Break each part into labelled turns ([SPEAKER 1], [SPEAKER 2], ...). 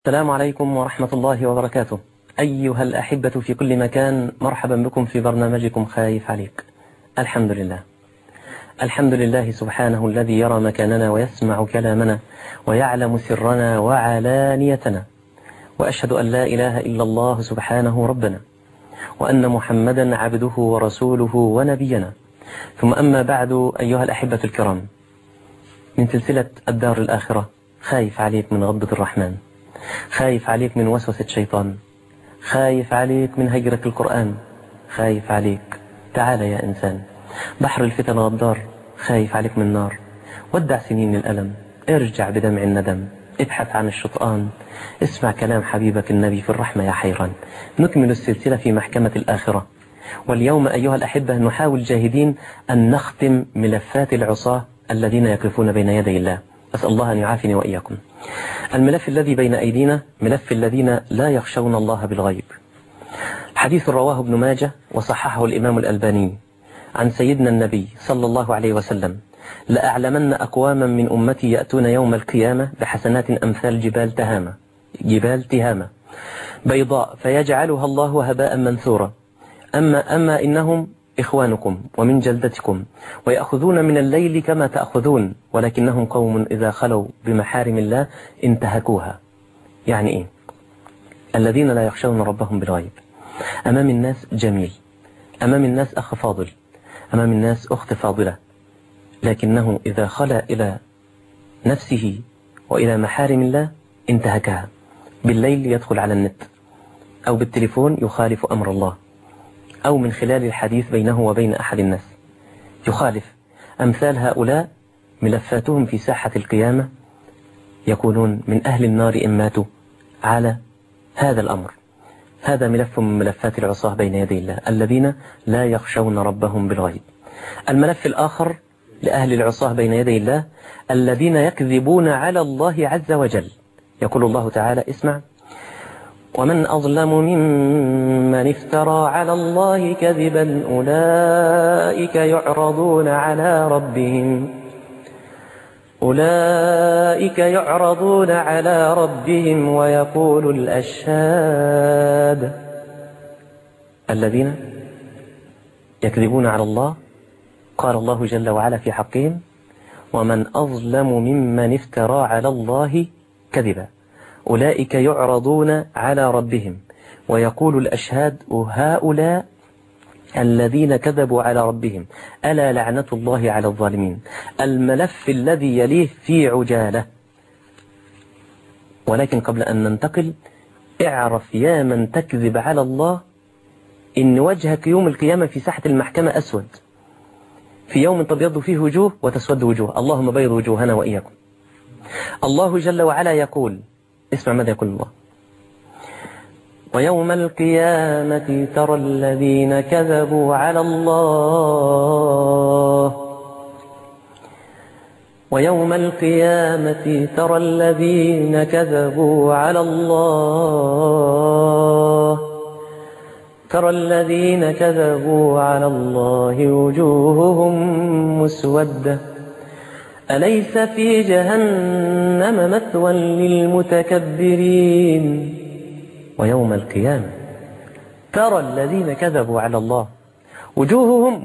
[SPEAKER 1] السلام عليكم ورحمة الله وبركاته. أيها الأحبة في كل مكان، مرحبا بكم في برنامجكم خايف عليك. الحمد لله، الحمد لله سبحانه الذي يرى مكاننا ويسمع كلامنا ويعلم سرنا وعلانيتنا، وأشهد أن لا إله إلا الله سبحانه ربنا، وأن محمدا عبده ورسوله ونبينا. ثم أما بعد، أيها الأحبة الكرام، من سلسلة الدار الآخرة، خايف عليك من غضبة الرحمن، خايف عليك من وسوسة الشيطان، خايف عليك من هجرة القرآن، خايف عليك. تعال يا إنسان، بحر الفتن غدار، خايف عليك من نار. ودع سنين الألم، ارجع بدمع الندم، ابحث عن الشطآن، اسمع كلام حبيبك النبي في الرحمة يا حيران. نكمل السلسلة في محكمة الآخرة، واليوم أيها الأحبة نحاول جاهدين أن نختم ملفات العصاة الذين يقفون بين يدي الله. أسأل الله أن يعافني وإياكم. الملف الذي بين أيدينا ملف الذين لا يخشون الله بالغيب. حديث رواه ابن ماجه وصححه الإمام الألباني عن سيدنا النبي صلى الله عليه وسلم: لأعلمن أقواما من أمتي يأتون يوم القيامة بحسنات أمثال جبال تهامة بيضاء فيجعلها الله هباء منثورا. أما إنهم إخوانكم ومن جلدتكم، ويأخذون من الليل كما تأخذون، ولكنهم قوم إذا خلوا بمحارم الله انتهكوها. يعني إيه؟ الذين لا يخشون ربهم بالغيب. أمام الناس جميل، أمام الناس أخ فاضل، أمام الناس أخت فاضلة، لكنه إذا خلا إلى نفسه وإلى محارم الله انتهكها. بالليل يدخل على النت، أو بالتليفون يخالف أمر الله، أو من خلال الحديث بينه وبين أحد الناس يخالف. أمثال هؤلاء ملفاتهم في ساحة القيامة يكونون من أهل النار إن ماتوا على هذا الأمر. هذا ملف من ملفات العصاة بين يدي الله، الذين لا يخشون ربهم بالغيب. الملف الآخر لأهل العصاة بين يدي الله، الذين يكذبون على الله عز وجل. يقول الله تعالى: اسمع: ومن أظلم ممن افترى على الله كذبا أولئك يعرضون على ربهم ويقول الأشهاد. الذين يكذبون على الله، قال الله جل وعلا في حقهم: ومن أظلم ممن افترى على الله كذبا أولئك يعرضون على ربهم ويقول الأشهاد هؤلاء الذين كذبوا على ربهم ألا لعنة الله على الظالمين. الملف الذي يليه في عجالة. ولكن قبل أن ننتقل، اعرف يا من تكذب على الله إن وجهك يوم القيامة في ساحة المحكمة أسود، في يوم تبيض فيه وجوه وتسود وجوه. اللهم بيض وجوهنا وإياكم. الله جل وعلا يقول، اسمع ماذا يقول الله: ويوم القيامة ترى الذين كذبوا على الله ويوم القيامة ترى الذين كذبوا على الله وجوههم مسودة أليس في جهنم مثوى للمتكبرين. ويوم القيامة ترى الذين كذبوا على الله وجوههم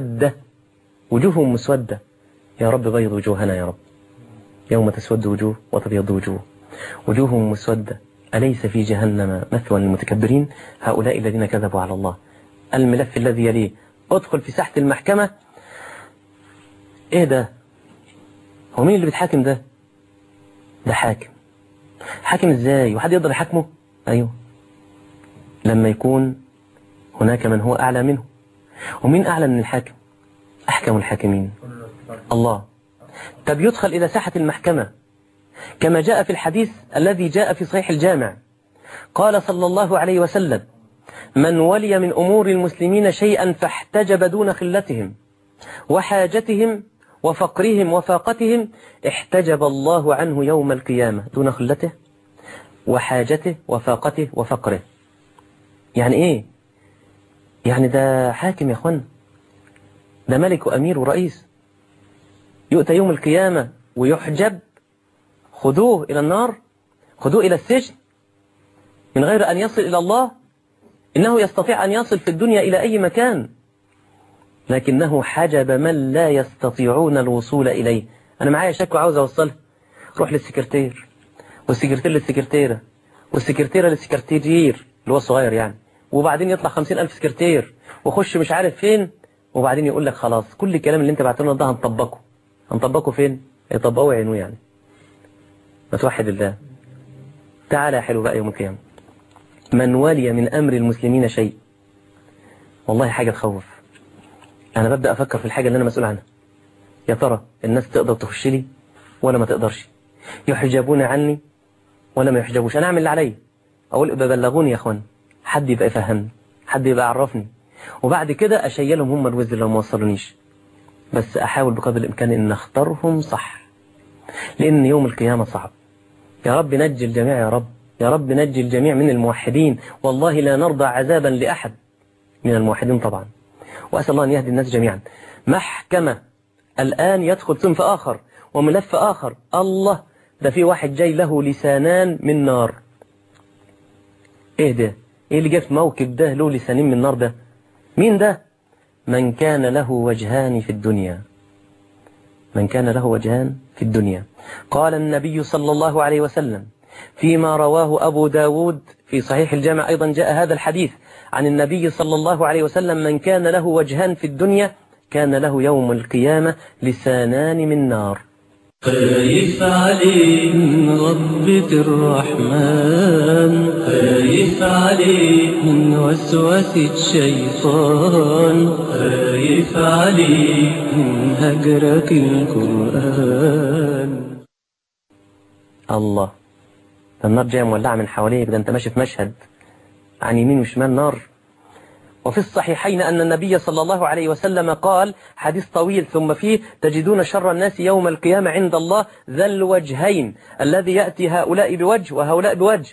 [SPEAKER 1] مسودة. يا رب بيض وجوهنا يا رب، يوم تسود وجوه وتبيض وجوه. وجوههم مسودة أليس في جهنم مثوى للمتكبرين. هؤلاء الذين كذبوا على الله. الملف الذي يليه، ادخل في ساحة المحكمة. ايه ده؟ هو مين اللي بيتحاكم ده؟ ده حاكم ازاي؟ وحد يقدر يحاكمه؟ ايوه، لما يكون هناك من هو اعلى منه. ومين اعلى من الحاكم؟ احكم الحاكمين الله. طب يدخل الى ساحة المحكمة كما جاء في الحديث الذي جاء في صحيح الجامع، قال صلى الله عليه وسلم: من ولي من امور المسلمين شيئا فاحتجب دون خلتهم وحاجتهم وفقرهم وفاقتهم، احتجب الله عنه يوم القيامة دون خلته وحاجته وفاقته وفقره. يعني ايه؟ يعني ده حاكم يا اخوان، ده ملك وامير ورئيس. يؤتى يوم القيامة ويحجب، خذوه الى النار، خذوه الى السجن من غير أن يصل إلى الله. إنه يستطيع أن يصل في الدنيا إلى أي مكان، لكنه حجب من لا يستطيعون الوصول إليه. أنا معايا شك وعاوز أوصلها، روح للسكرتير، والسكرتير للسكرتيرة، والسكرتيرة للسكرتير اللي هو الصغير يعني، وبعدين يطلع 50,000 سكرتير، وخش مش عارف فين، وبعدين يقول لك خلاص كل الكلام اللي انت بعتلنا ده هنطبقه فين؟ يطبقوه ويعينوه يعني. ما توحد الله. تعالى يا حلو بقى يوم القيامة، من ولي من أمر المسلمين شيء، والله حاجة تخوف. أنا ببدأ أفكر في الحاجة اللي أنا مسؤول عنها، يا ترى الناس تقدر تخش لي ولا ما تقدرش؟ يحجبون عني ولا ما يحجبوش؟ أنا أعمل اللي عليا، أقول ببلغوني يا أخوان، حد يبقى يفهمني، حد يبقى يعرفني، وبعد كده أشيلهم هم الوزر لو ما وصلونيش. بس أحاول بقدر الإمكان إن أختارهم صح، لأن يوم القيامة صعب. يا رب نجي الجميع، يا رب، يا رب نجي الجميع من الموحدين. والله لا نرضى عذابا لأحد من الموحدين طبعا. وأسأل الله أن يهدي الناس جميعا. محكمة الآن يدخل صنف آخر وملف آخر. الله، ده في واحد جاي له لسانان من نار. إيه ده؟ إيه اللي جاء في موكب ده له لسانين من نار ده؟ مين ده؟ من كان له وجهان في الدنيا. من كان له وجهان في الدنيا. قال النبي صلى الله عليه وسلم فيما رواه أبو داود في صحيح الجامع، أيضا جاء هذا الحديث عن النبي صلى الله عليه وسلم: من كان له وجهان في الدنيا كان له يوم القيامة لسانان من نار.
[SPEAKER 2] خايف عليك من غضبة الرحمن، خايف عليك من وسوسة الشيطان، خايف عليك من هجرك القرآن.
[SPEAKER 1] الله، النار جاية مولعة من حواليك، ده انت ماشي في مشهد عن يمين وشمال نار. وفي الصحيحين أن النبي صلى الله عليه وسلم قال، حديث طويل، ثم فيه: تجدون شر الناس يوم القيامة عند الله ذا الوجهين، الذي يأتي هؤلاء بوجه وهؤلاء بوجه.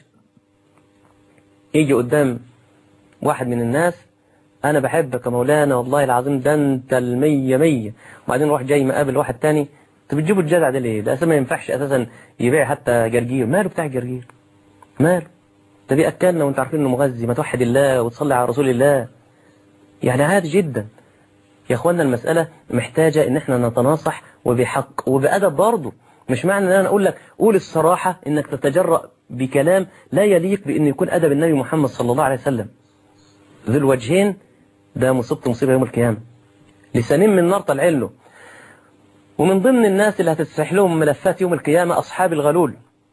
[SPEAKER 1] يجي قدام واحد من الناس: أنا بحبك يا مولانا والله العظيم، ده أنت 100 وبعدين روح جاي مقابل واحد تاني: أنت بتجيبوا الجدع ده ليه؟ ده أساسا ما ينفعش أساسا يبيع حتى جرجير. ماله بتاع الجرجير؟ ماله؟ ده بيأكلنا وأنت عارفين إنه مغذي. ما توحد الله وتصلي على رسول الله. يعني عادي جدا يا اخوانا. المسألة محتاجة ان احنا نتناصح وبحق وبأدب برضه. مش معنى ان انا اقول لك قول الصراحة انك تتجرأ بكلام لا يليق بان يكون ادب النبي محمد صلى الله عليه وسلم. ذو الوجهين ده مصيبة يوم القيامة، لسانين من نار طالعين له. ومن ضمن الناس اللي هتتفتح لهم ملفات يوم القيامة اصحاب الغلول،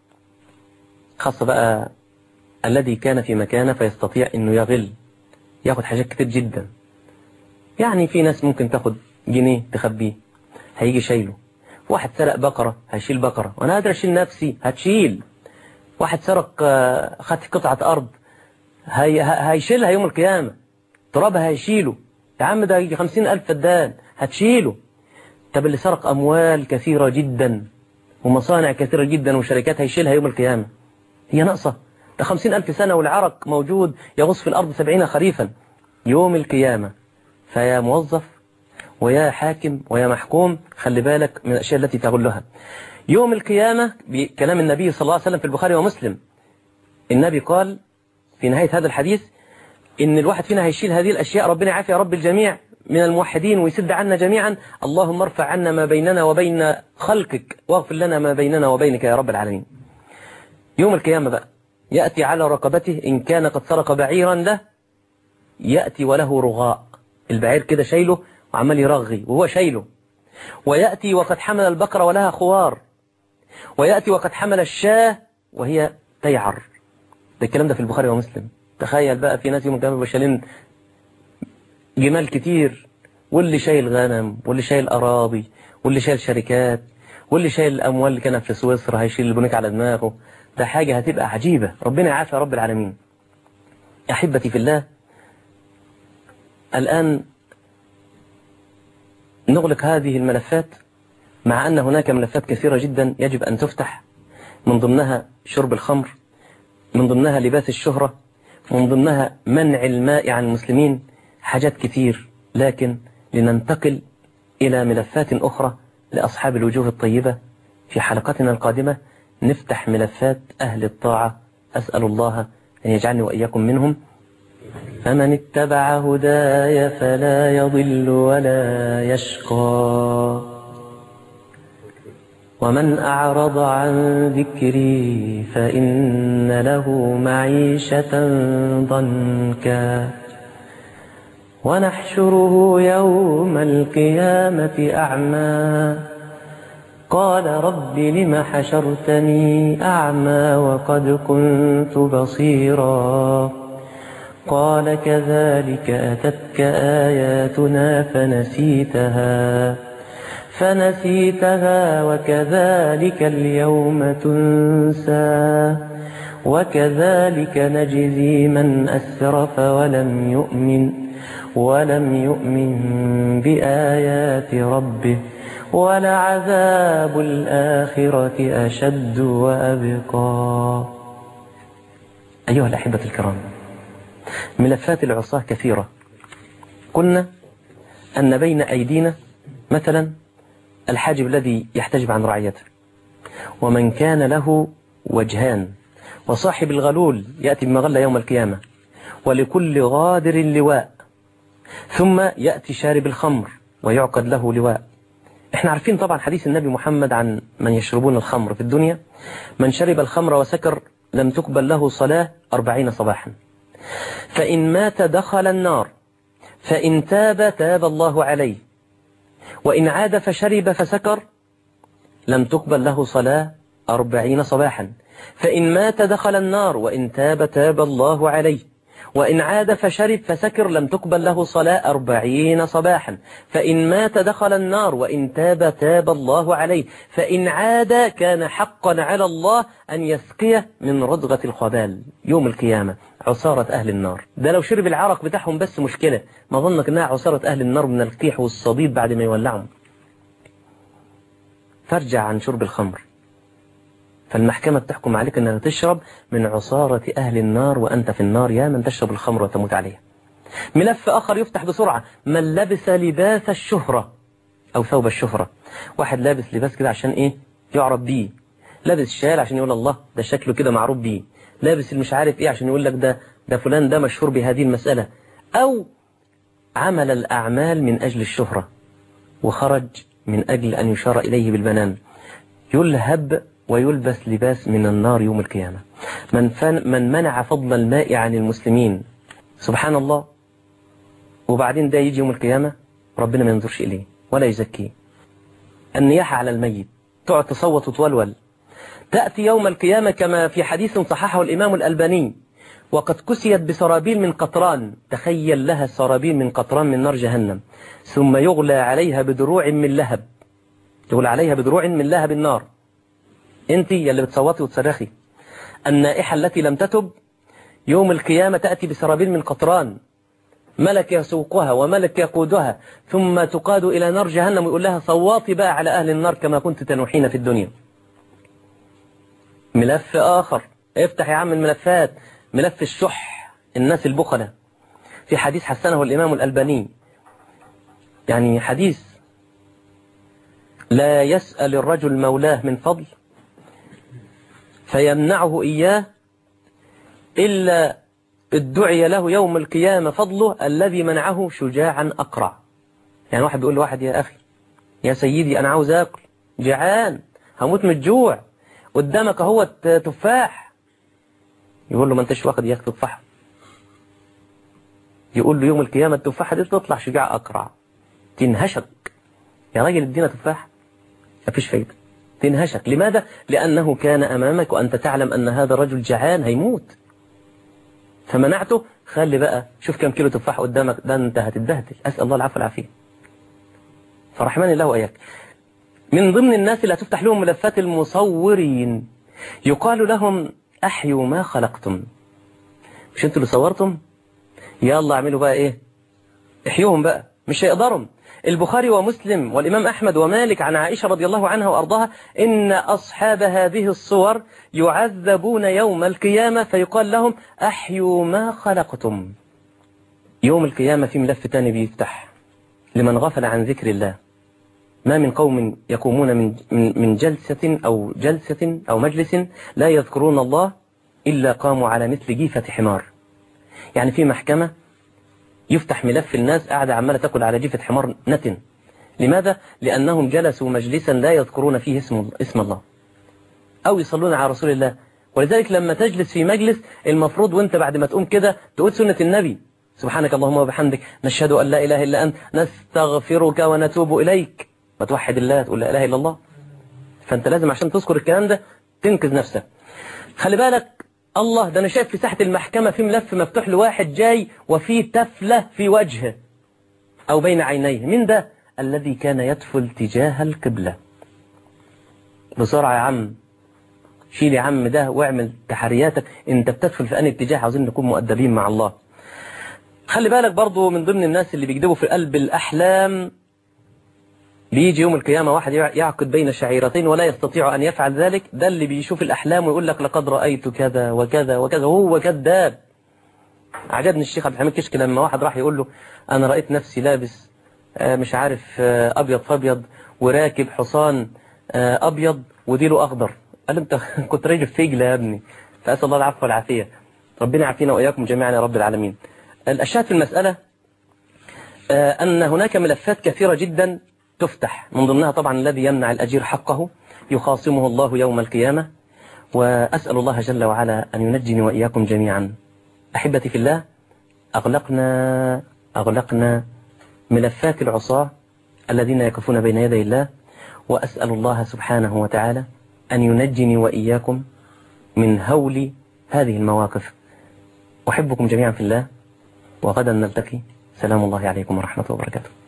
[SPEAKER 1] خاصة بقى الذي كان في مكانه فيستطيع انه يغل، ياخد حاجات كتير جدا. يعني في ناس ممكن تاخد جنيه تخبيه، هيجي شايله. واحد سرق بقرة هيشيل بقرة، وانا قادر اشيل نفسي، هتشيل. واحد سرق خد قطعة ارض هيشيلها يوم القيامة، ترابها هيشيله. يا عم ده يجي 50,000 فدان، هتشيله. طب اللي سرق اموال كثيرة جدا ومصانع كثيرة جدا وشركات، هيشيلها يوم القيامة. هي ناقصة؟ ده 50,000 سنة والعرق موجود يغص في الارض 70 خريفا. يوم القيامة فيا موظف ويا حاكم ويا محكوم، خلي بالك من الأشياء التي تغلها. يوم القيامة بكلام النبي صلى الله عليه وسلم في البخاري ومسلم، النبي قال في نهاية هذا الحديث إن الواحد فينا هيشيل هذه الأشياء. ربنا يعافي يا رب الجميع من الموحدين ويسد عنا جميعا. اللهم ارفع عنا ما بيننا وبين خلقك واغفر لنا ما بيننا وبينك يا رب العالمين. يوم القيامة بقى يأتي على رقبته إن كان قد سرق بعيرا له، يأتي وله رغاء، البعير كده شايله وعمال يرغي وهو شايله. ويأتي وقد حمل البقرة ولها خوار، ويأتي وقد حمل الشاة وهي تيعر. ده الكلام ده في البخاري ومسلم. تخيل بقى في ناس يوم القيامة بيشيلين جمال كتير، واللي شايل غنم، واللي شايل أراضي، واللي شايل شركات، واللي شايل الأموال اللي كانت في سويسرا هيشيل البنوك على دماغه. ده حاجة هتبقى عجيبة. ربنا يعافي يا رب العالمين. أحبتي في الله، الآن نغلق هذه الملفات، مع أن هناك ملفات كثيرة جدا يجب أن تفتح، من ضمنها شرب الخمر، من ضمنها لباس الشهرة، من ضمنها منع الماء عن المسلمين، حاجات كثير. لكن لننتقل إلى ملفات أخرى لأصحاب الوجوه الطيبة. في حلقتنا القادمة نفتح ملفات أهل الطاعة. أسأل الله أن يجعلني وإياكم منهم. فمن اتبع هداي فلا يضل ولا يشقى ومن أعرض عن ذكري فإن له معيشة ضنكا ونحشره يوم القيامة أعمى قال رب لم حشرتني أعمى وقد كنت بصيرا قال كذلك أتتك آياتنا فنسيتها وكذلك اليوم تنسى وكذلك نجزي من أسرف ولم يؤمن بآيات ربه ولعذاب الآخرة أشد وأبقى. أيها الأحبة الكرام، ملفات العصاة كثيرة. قلنا أن بين أيدينا مثلا الحاجب الذي يحتجب عن رعيته، ومن كان له وجهان، وصاحب الغلول يأتي بمغلة يوم القيامة، ولكل غادر لواء، ثم يأتي شارب الخمر ويعقد له لواء. احنا عارفين طبعا حديث النبي محمد عن من يشربون الخمر في الدنيا: من شرب الخمر وسكر لم تقبل له صلاة 40 صباحا، فإن مات دخل النار، فإن تاب الله عليه، وإن عاد فشرب فسكر لم تقبل له صلاة 40 صباحا، فإن مات دخل النار، وإن تاب الله عليه، وإن عاد فشرب فسكر لم تقبل له صلاة 40 صباحا، فإن مات دخل النار، وإن تاب الله عليه، فإن عاد كان حقا على الله أن يسقيه من رضغة الخبال يوم القيامة عصارة أهل النار. ده لو شرب العرق بتاعهم بس مشكلة، ما ظنك أنها عصارة أهل النار من القيح والصديد بعد ما يولعهم. فارجع عن شرب الخمر، فالمحكمة تحكم عليك أنها تشرب من عصارة أهل النار وأنت في النار، يا من تشرب الخمر وتموت عليها. ملف آخر يفتح بسرعة: من لبس لباس الشهرة أو ثوب الشهرة. واحد لابس لباس كده عشان إيه؟ يعرف بيه، لابس شال عشان يقول الله ده شكله كده معروف بيه، لابس مش عارف إيه عشان يقول لك ده فلان ده مشهور بهذه المسألة، أو عمل الأعمال من أجل الشهرة وخرج من أجل أن يشار إليه بالبنان، يلهب ويلبس لباس من النار يوم القيامة. من منع فضل الماء عن المسلمين، سبحان الله، وبعدين ده يجي يوم القيامة ربنا ما ينظرش إليه ولا يزكيه. النياحة على الميت، تقعد تصوت وتولول. تأتي يوم القيامة كما في حديث صححه الإمام الألباني: وقد كسيت بسرابيل من قطران، تخيل لها سرابيل من قطران من نار جهنم، ثم يغلى عليها بدروع من لهب، يغلى عليها بدروع من لهب النار. انت يلي بتصوتي وتصرخي، النائحة التي لم تتب يوم القيامة تأتي بسرابيل من قطران، ملك يسوقها وملك يقودها، ثم تقاد إلى نار جهنم ويقول لها صواتي بقى على أهل النار كما كنت تنوحين في الدنيا. ملف آخر، افتح يا عم الملفات، ملف الشح، الناس البخلة. في حديث حسنه الإمام الألباني، يعني حديث: لا يسأل الرجل مولاه من فضل فيمنعه إياه إلا ادعي له يوم القيامة فضله الذي منعه شجاعا أقرع. يعني واحد بيقول لواحد: يا أخي يا سيدي أنا عاوز أكل، جعان هموت من الجوع، قدامك هو تفاح. يقول له: ما انتش واخد ياك تفاح. يقول له: يوم القيامة التفاحة دي تطلع شجاع أقرع، تنهشك. يا راجل ادينا تفاح، ما فيش فايدة، تنهشك. لماذا؟ لأنه كان أمامك وأنت تعلم أن هذا الرجل جعان هيموت، فمنعته. خلي بقى شوف كم كيلو تفاح قدامك، ده أنت هتتبهدل. أسأل الله العفو والعافية، فرحمن الله وإياك. من ضمن الناس اللي هتفتح لهم ملفات المصورين، يقال لهم: أحيوا ما خلقتم. مش أنتوا اللي صورتم؟ يلا اعملوا بقى إيه؟ احيوهم بقى، مش هيقدروا. البخاري ومسلم والإمام أحمد ومالك عن عائشة رضي الله عنها وأرضاها: إن أصحاب هذه الصور يعذبون يوم القيامة فيقال لهم: أحيوا ما خلقتم. يوم القيامة في ملف تاني بيفتح لمن غفل عن ذكر الله. ما من قوم يقومون من جلسة أو مجلس لا يذكرون الله إلا قاموا على مثل جيفة حمار. يعني في محكمة يفتح ملف الناس قاعدة عمالة تأكل على جيفة حمار نتن. لماذا؟ لأنهم جلسوا مجلسا لا يذكرون فيه اسم الله أو يصلون على رسول الله. ولذلك لما تجلس في مجلس المفروض وانت بعد ما تقوم كده تقول سنة النبي: سبحانك اللهم وبحمدك نشهد أن لا إله إلا أنت نستغفرك ونتوب إليك. ما توحد الله تقول لا إله إلا الله. فأنت لازم عشان تذكر الكلام ده تنقذ نفسك. خلي بالك الله ده أنا شايف في ساحة المحكمة في ملف مفتوح لواحد جاي وفيه تفلة في وجهه أو بين عينيه. من ده؟ الذي كان يدفل تجاه القبلة. بسرعة يا عم شيل يا عم ده واعمل تحرياتك، انت بتدفل في أي اتجاه؟ عاوزين نكون مؤدبين مع الله. خلي بالك برضو من ضمن الناس اللي بيكذبوا في قلب الأحلام، بيجي يوم القيامة واحد يعقد بين شعيرتين ولا يستطيع أن يفعل ذلك. ده اللي بيشوف الأحلام ويقول لك لقد رأيت كذا وكذا وكذا وهو كذاب. عجبني الشيخ عبد الحميد كشك لما واحد راح يقول له أنا رأيت نفسي لابس مش عارف أبيض فأبيض وراكب حصان أبيض وديله أخضر. قال أنت كنت راجل فجلة يا ابني. فأسأل الله العفو والعافية، ربنا يعافينا وإياكم جميعا يا رب العالمين. الأشياء في المسألة أن هناك ملفات كثيرة جدا تفتح، من ضمنها طبعا الذي يمنع الأجير حقه يخاصمه الله يوم القيامة. وأسأل الله جل وعلا أن ينجني وإياكم جميعا. أحبتي في الله، أغلقنا ملفات العصاة الذين يقفون بين يدي الله، وأسأل الله سبحانه وتعالى أن ينجني وإياكم من هول هذه المواقف. أحبكم جميعا في الله، وغدا نلتقي. سلام الله عليكم ورحمة الله وبركاته.